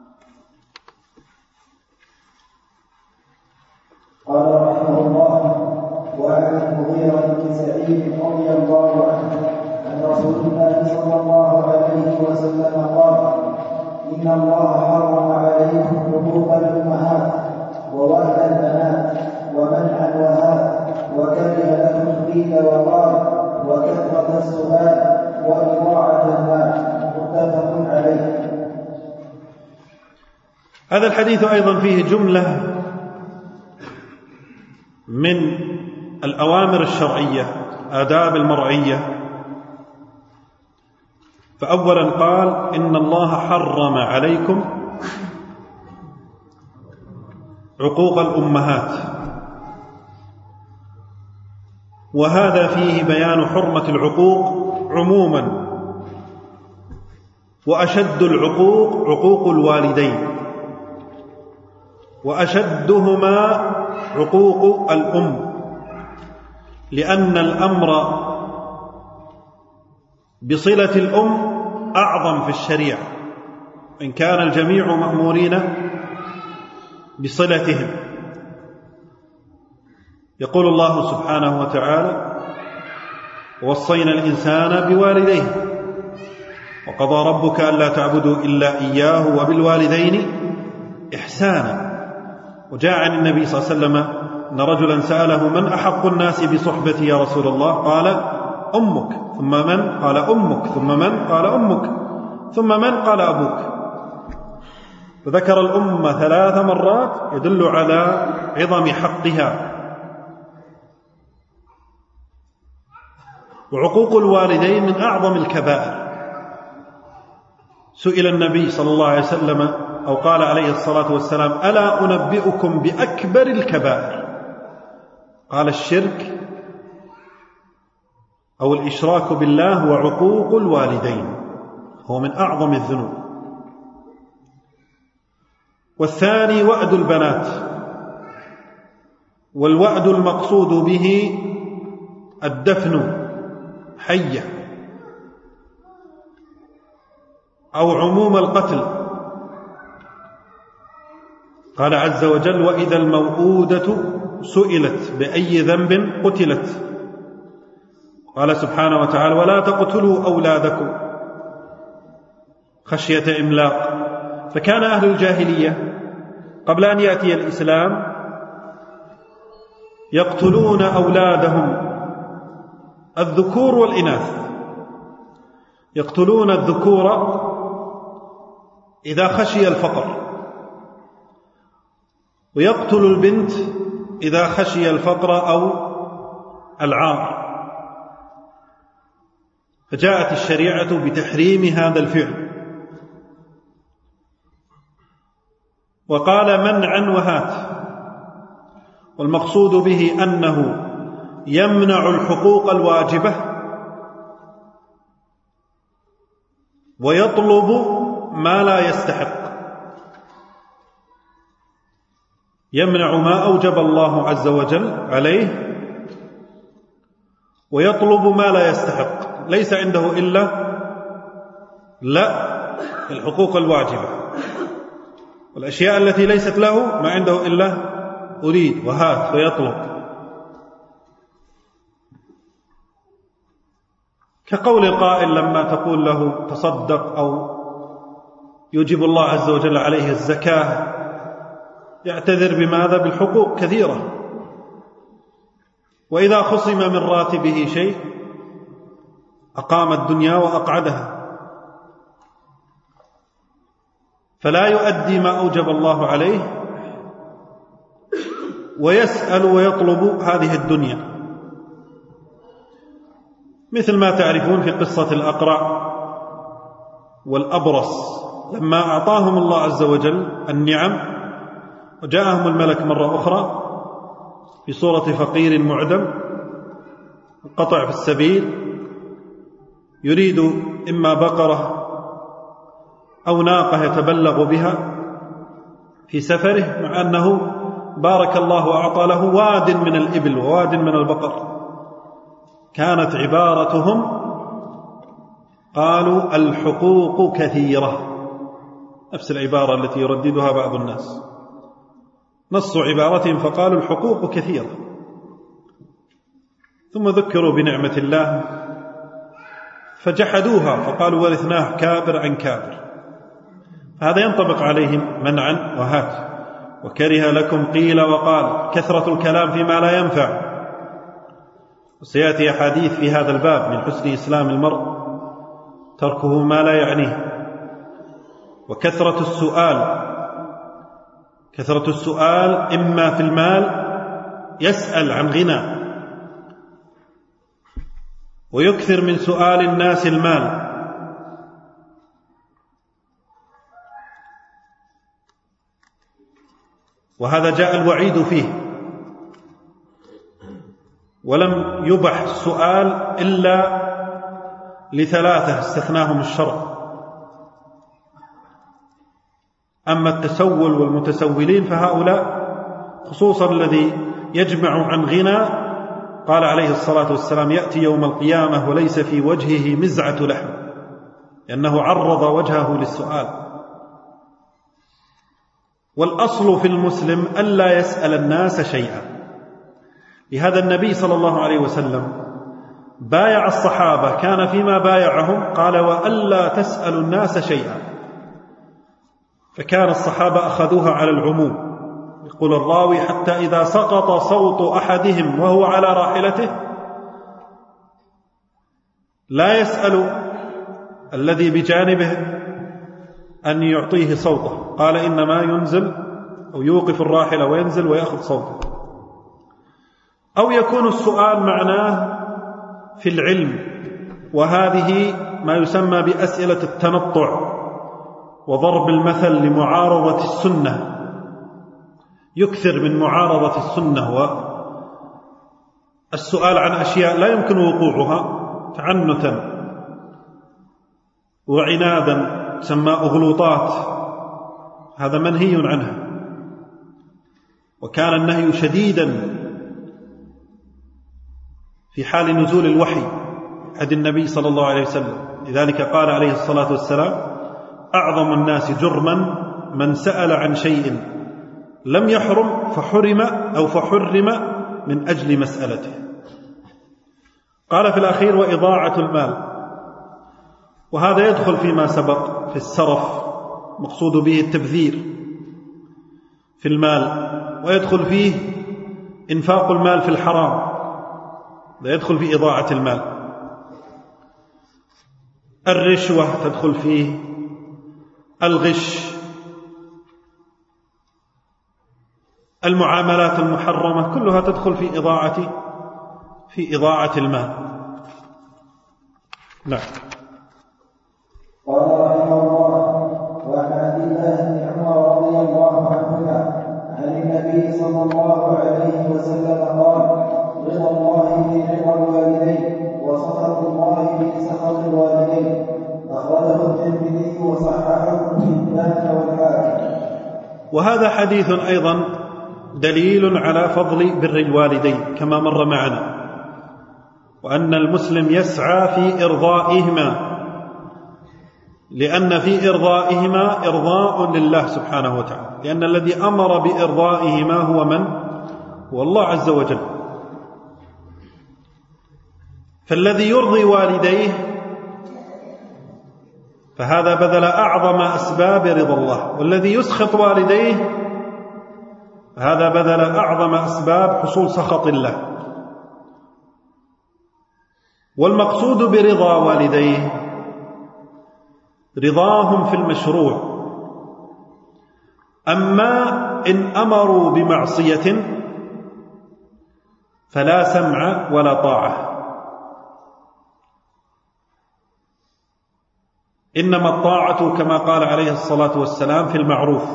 قال رحمه الله: وعن المغيرة بن سعيد رضي الله عنه عن رسول الله صلى الله عليه وسلم قال: إن الله حرم عليكم حقوق الأمهات ووهب البنات ومنع الوهاب وكره لكم القيل وقال وكثرة السؤال وإضاعة المال. متفق عليه. هذا الحديث أيضا فيه جملة من الأوامر الشرعية، آداب المرعية. فأولا قال إن الله حرم عليكم عقوق الأمهات، وهذا فيه بيان حرمة العقوق عموما، وأشد العقوق عقوق الوالدين، وأشدهما عقوق الأم، لأن الأمر بصلة الأم أعظم في الشريعة، إن كان الجميع مأمورين بصلتهم. يقول الله سبحانه وتعالى: ووصينا الإنسان بوالديه وقضى ربك ألا تعبدوا إلا إياه وبالوالدين إحسانا. وجاء عن النبي صلى الله عليه وسلم أن رجلا سأله: من أحق الناس بصحبتي يا رسول الله؟ قال: أمك. ثم من؟ قال: أمك. ثم من؟ قال: أمك. ثم من؟ قال: أبوك. فذكر الأم ثلاث مرات يدل على عظم حقها. وعقوق الوالدين من أعظم الكبائر. سئل النبي صلى الله عليه وسلم أو قال عليه الصلاة والسلام: ألا أنبئكم بأكبر الكبائر؟ قال: الشرك أو الإشراك بالله وعقوق الوالدين، هو من أعظم الذنوب. والثاني وأد البنات، والوأد المقصود به الدفن حية أو عموم القتل. قال عز وجل: وإذا الموءودة سئلت بأي ذنب قتلت. قال سبحانه وتعالى: ولا تقتلوا أولادكم خشية إملاق. فكان أهل الجاهلية قبل أن يأتي الإسلام يقتلون أولادهم الذكور والإناث. يقتلون الذكور إذا خشي الفقر، ويقتل البنت إذا خشي الفقر أو العار. فجاءت الشريعة بتحريم هذا الفعل، وقال: منعا وهات. والمقصود به أنه يمنع الحقوق الواجبة ويطلب ما لا يستحق. يمنع ما أوجب الله عز وجل عليه ويطلب ما لا يستحق. ليس عنده إلا لا الحقوق الواجبة، والأشياء التي ليست له ما عنده إلا أريد وهات فيطلب. كقول القائل لما تقول له تصدق أو يجب الله عز وجل عليه الزكاة، يعتذر بماذا؟ بالحقوق كثيرة. وإذا خصم من راتبه شيء أقام الدنيا وأقعدها، فلا يؤدي ما أوجب الله عليه ويسأل ويطلب هذه الدنيا. مثل ما تعرفون في قصة الأقرع والأبرص لما أعطاهم الله عز وجل النعم وجاءهم الملك مرة أخرى في صورة فقير معدم قطع في السبيل يريد إما بقرة أو ناقة يتبلغ بها في سفره، مع أنه بارك الله وأعطى له واد من الإبل وواد من البقر. كانت عبارتهم قالوا: الحقوق كثيرة، نفس العبارة التي يرددها بعض الناس. نص عبارتهم فقالوا: الحقوق كثيرة. ثم ذكروا بنعمة الله فجحدوها فقالوا: ورثناه كابر عن كابر. هذا ينطبق عليهم منعا وهات. وكره لكم قيل وقال، كثرة الكلام فيما لا ينفع. وسيأتي أحاديث في هذا الباب: من حسن إسلام المرء تركه ما لا يعنيه. وكثرة السؤال، كثرة السؤال إما في المال يسأل عن غنى، ويكثر من سؤال الناس المال. وهذا جاء الوعيد فيه، ولم يبح السؤال إلا لثلاثة استثناهم الشرع: أما التسول والمتسولين فهؤلاء خصوصا الذي يجمع عن غنى، قال عليه الصلاة والسلام: يأتي يوم القيامة وليس في وجهه مزعة لحم، لأنه عرض وجهه للسؤال. والأصل في المسلم ألا يسأل الناس شيئا، لهذا النبي صلى الله عليه وسلم بايع الصحابة، كان فيما بايعهم قال: وألا تسألوا الناس شيئا. فكان الصحابة أخذوها على العموم، يقول الراوي: حتى إذا سقط صوت أحدهم وهو على راحلته لا يسأل الذي بجانبه أن يعطيه صوته، قال: إنما ينزل أو يوقف الراحلة وينزل ويأخذ صوته. أو يكون السؤال معناه في العلم، وهذه ما يسمى بأسئلة التنطع وضرب المثل لمعارضة السنة، يكثر من معارضة السنة والسؤال عن أشياء لا يمكن وقوعها تعنتا وعنادا، تسمى أغلوطات، هذا منهي عنها. وكان النهي شديدا في حال نزول الوحي عهد النبي صلى الله عليه وسلم، لذلك قال عليه الصلاة والسلام: أعظم الناس جرما من سأل عن شيء لم يحرم فحرم أو فحرم من أجل مسألته. قال في الأخير: وإضاعة المال، وهذا يدخل فيما سبق في السرف، مقصود به التبذير في المال، ويدخل فيه إنفاق المال في الحرام، لا يدخل في إضاعة المال. الرشوة تدخل فيه، الغش، المعاملات المحرمة، كلها تدخل في إضاعة في إضاعة المال. نعم. قال رحمه الله: وعن عبد الله بن عمر رضي الله عنهما عن النبي صلى الله عليه وسلم قال: رضا الله في رضا الوالدين، وسخط الله في سخط الوالدين. أخرجه الترمذي وصححه ابن حبان والحاكم. وهذا حديث أيضا دليل على فضل بر الوالدين كما مر معنا، وأن المسلم يسعى في إرضائهما، لأن في إرضائهما إرضاء لله سبحانه وتعالى، لأن الذي أمر بإرضائهما هو من؟ هو الله عز وجل. فالذي يرضي والديه فهذا بذل أعظم أسباب رضا الله، والذي يسخط والديه فهذا بذل أعظم أسباب حصول سخط الله. والمقصود برضا والديه رضاهم في المشروع، أما إن أمروا بمعصية فلا سمع ولا طاعة، إنما الطاعة كما قال عليه الصلاة والسلام في المعروف،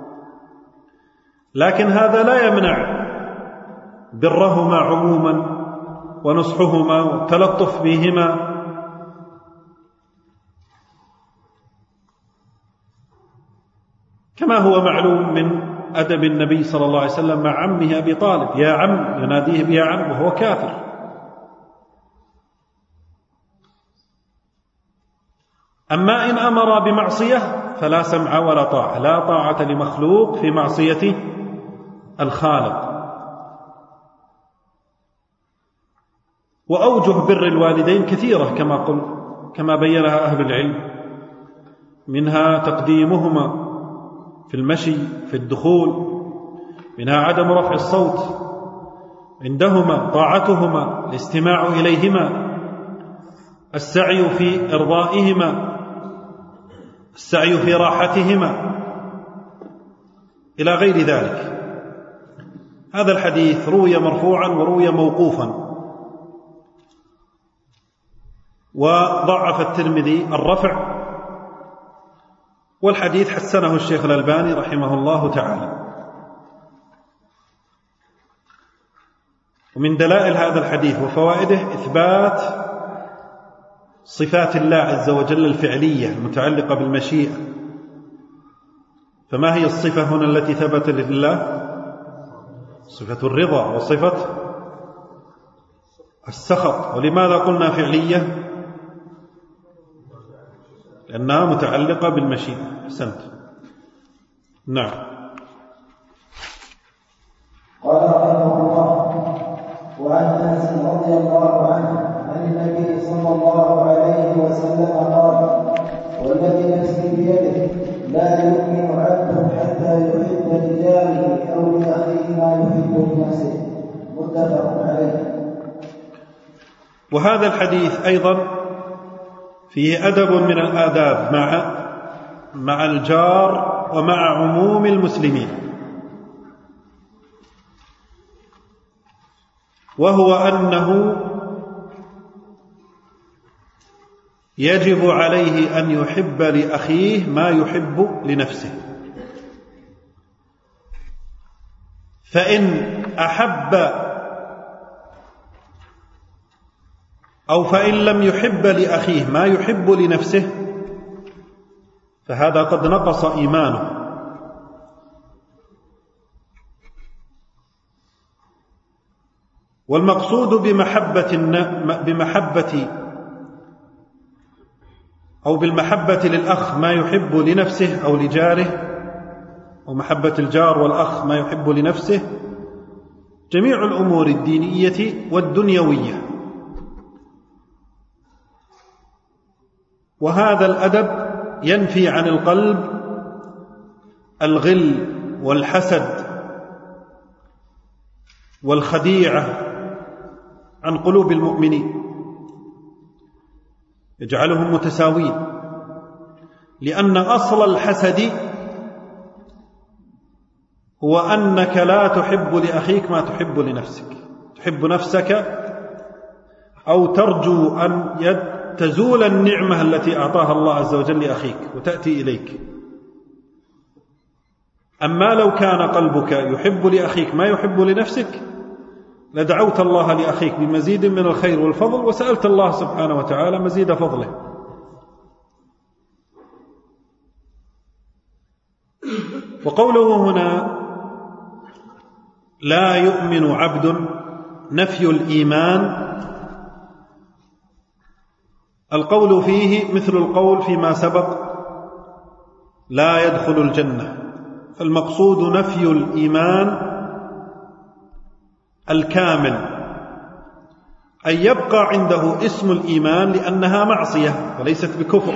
لكن هذا لا يمنع برهما عموما ونصحهما والتلطف بهما، كما هو معلوم من أدب النبي صلى الله عليه وسلم مع عمه أبي طالب: يا عم، يناديه بيا عم وهو كافر. أما إن أمر بمعصية فلا سمع ولا طاعة، لا طاعة لمخلوق في معصية الخالق. وأوجه بر الوالدين كثيرة كما قل كما بينها أهل العلم، منها تقديمهما في المشي في الدخول، منها عدم رفع الصوت عندهما، طاعتهما، الاستماع إليهما، السعي في إرضائهما، السعي في راحتهما، إلى غير ذلك. هذا الحديث روي مرفوعا وروي موقوفا، وضعف الترمذي الرفع، والحديث حسنه الشيخ الألباني رحمه الله تعالى. ومن دلائل هذا الحديث وفوائده إثبات صفات الله عز وجل الفعلية المتعلقة بالمشيئة، فما هي الصفة هنا التي ثبت لله؟ صفة الرضا وصفة السخط. ولماذا قلنا فعلية؟ لأنها متعلقة بالمشيئة. أحسنت. نعم. قال رحمه الله: وعن أنس رضي الله عنه عن النبي صلى الله عليه وسلم قال: والذي نفسي بيده لا يؤمن عبد حتى يحب لجاره أو لأخيه ما يحب لنفسه. متفق عليه. وهذا الحديث أيضا فيه أدب من الآداب مع مع الجار ومع عموم المسلمين، وهو أنه يجب عليه أن يحب لأخيه ما يحب لنفسه، فإن أحب أو فإن لم يحب لأخيه ما يحب لنفسه فهذا قد نقص إيمانه. والمقصود بمحبة بمحبة أو بالمحبة للأخ ما يحب لنفسه أو لجاره، أو محبة الجار والأخ ما يحب لنفسه، جميع الأمور الدينية والدنيوية. وهذا الأدب ينفي عن القلب الغل والحسد والخديعة عن قلوب المؤمنين، يجعلهم متساوين. لأن أصل الحسد هو أنك لا تحب لأخيك ما تحب لنفسك، تحب نفسك أو ترجو أن تزول النعمة التي أعطاها الله عز وجل لأخيك وتأتي إليك. أما لو كان قلبك يحب لأخيك ما يحب لنفسك لدعوت الله لأخيك بمزيد من الخير والفضل، وسألت الله سبحانه وتعالى مزيد فضله. وقوله هنا لا يؤمن عبد، نفي الإيمان، القول فيه مثل القول فيما سبق لا يدخل الجنة، فالمقصود نفي الإيمان الكامل، أن يبقى عنده اسم الإيمان لأنها معصية وليست بكفر،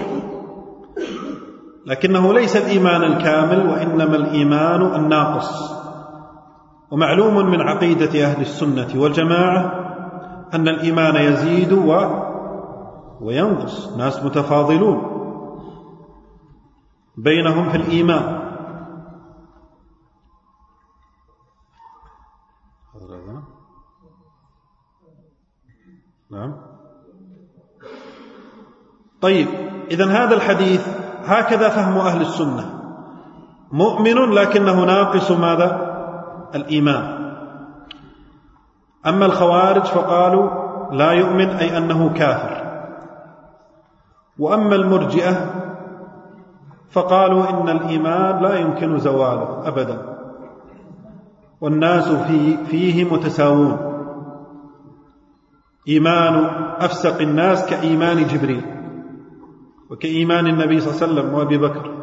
لكنه ليس الإيمان الكامل وإنما الإيمان الناقص. ومعلوم من عقيدة أهل السنة والجماعة أن الإيمان يزيد و وينقص، ناس متفاضلون بينهم في الإيمان. نعم. طيب، إذن هذا الحديث هكذا فهم أهل السنة، مؤمن لكنه ناقص ماذا؟ الإيمان. أما الخوارج فقالوا لا يؤمن أي أنه كافر. وأما المرجئة فقالوا إن الإيمان لا يمكن زواله أبدا، والناس فيه, فيه متساوون، إيمان أفسق الناس كإيمان جبريل وكإيمان النبي صلى الله عليه وسلم وأبي بكر.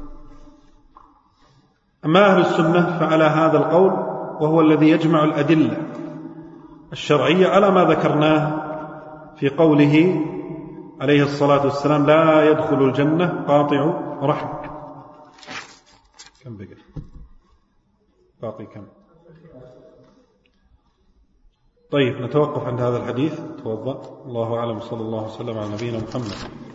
أما أهل السنة فعلى هذا القول، وهو الذي يجمع الأدلة الشرعية على ما ذكرناه في قوله عليه الصلاة والسلام لا يدخل الجنة قاطع رحم. كم بقى؟ باقي كم؟ طيب، نتوقف عند هذا الحديث. توضأ. الله أعلم. صلى الله وسلم على نبينا محمد.